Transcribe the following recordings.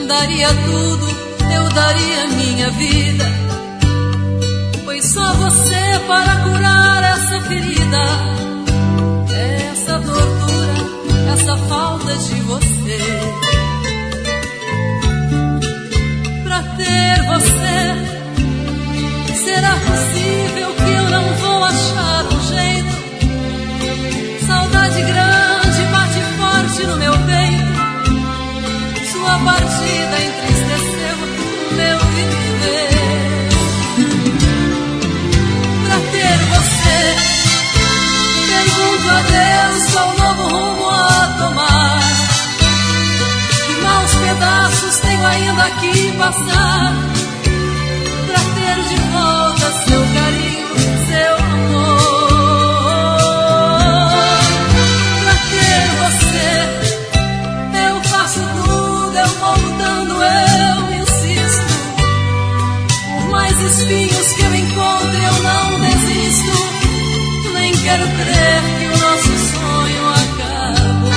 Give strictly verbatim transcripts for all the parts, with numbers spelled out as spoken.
Daria tudo, eu daria minha vida, pois só você para curar essa ferida, essa tortura, essa falta de você. Pra ter você, será possível que eu não vou achar um jeito? Saudade grande bate forte no meu peito, sua partida entristeceu o meu viver. Pra ter você, pergunto a Deus qual novo rumo a tomar. Que maus pedaços tenho ainda que passar pra ter de volta seu carinho, seu amor. Pra ter você, eu faço tudo, eu vou lutando, eu insisto. Por mais espinhos que eu encontre, eu não desisto. Nem quero crer que o nosso sonho acabou.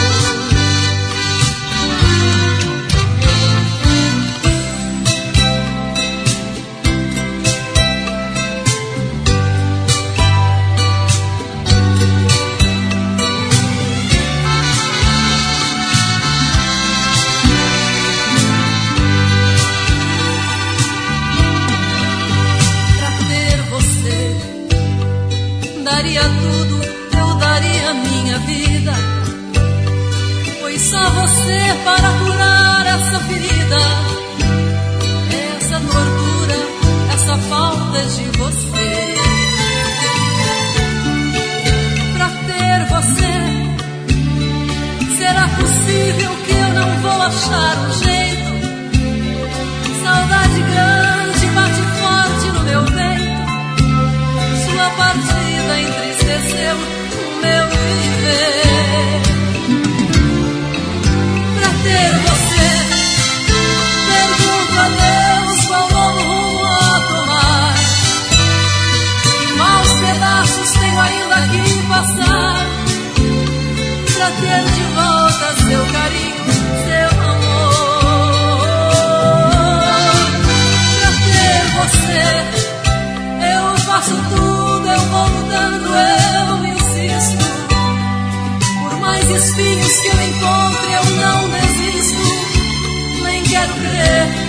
Daria tudo, eu daria minha vida, pois só você para curar essa ferida, essa tortura, essa falta de você. Pra ter você, será possível que eu não vou achar um jeito? Saudade grande bate forte no meu peito, sua partida entristeceu o meu viver. Pra ter você, pergunto a Deus qual novo rumo a tomar. Que maus pedaços tenho ainda que passar pra ter de volta seu carinho, seu amor. Pra ter você, eu faço tudo, eu vou lutando, eu insisto. Por mais espinhos que eu encontre, eu não desisto. Nem quero crer